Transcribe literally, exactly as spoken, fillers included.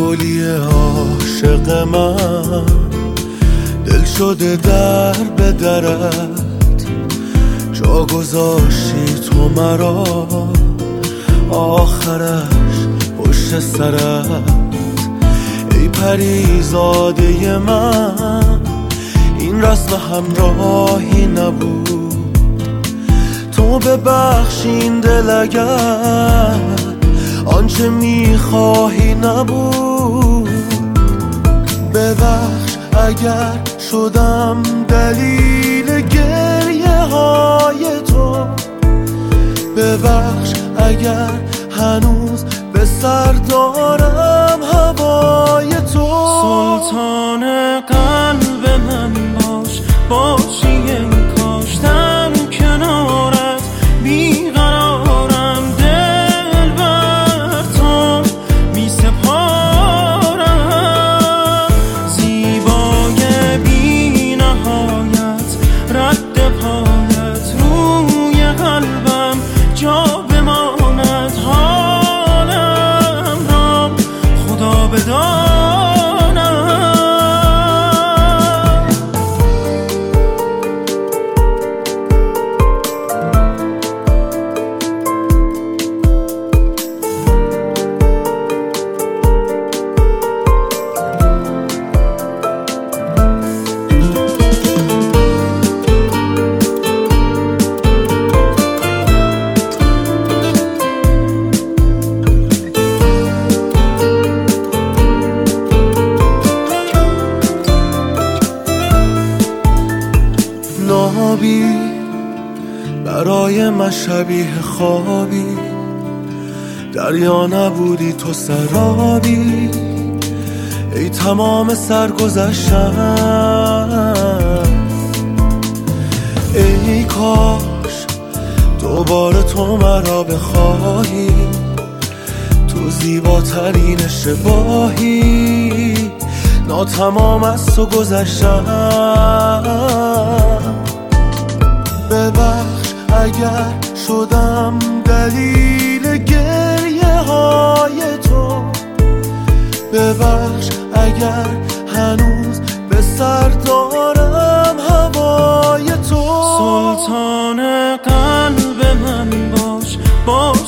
گلی عاشق من دل شده در به درت، جا گذاشتی تو مرا آخرش پشت سرت. ای پریزاده من این رسم همراهی نبود، تو ببخشین دل اگر آنچه میخواهی نبود. ببخش اگر شدم دلیل گریه های تو، ببخش اگر هنوز به سر دارم هوای تو. سلطان قلب من باش، باشی این کاشتم کنارت، بیقرارم دل بر تو می سپارم. زیبای بی نهایت رد پایت روی قلبم جا بماند، حالم را خدا بداند. نابی برای من شبیه خوابی، دریا نبودی تو سرابی. ای تمام سرگذشتم، ای کاش دوباره تو مرا بخواهی، تو زیباترین اشتباهی ناتمام از تو گذشتم. ببخش اگر شدم دلیل گریه های تو، ببخش اگر هنوز به سر دارم هوای تو. سلطان قلب من باش، باش